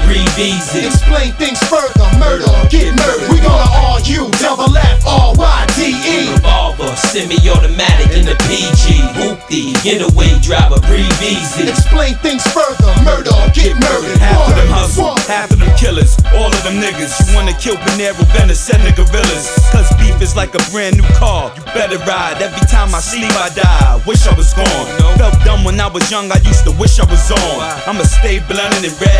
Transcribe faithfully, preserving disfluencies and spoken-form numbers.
breathe easy. Explain things further, murder, get murdered. We gonna argue, double F R Y D E. Revolver, semi-automatic in the P G. Hoopty, getaway driver, breathe easy. Explain things further, murder, get murdered. Half of them One, hustle, one. half of them killers, all of them niggas. You wanna kill Panero, Venezuela gorillas. Cause beef is like a brand new car, you better ride. Every time I sleep I die, wish I was gone. Felt dumb when I was young, I used to wish I was on. I'ma stay blunted and red.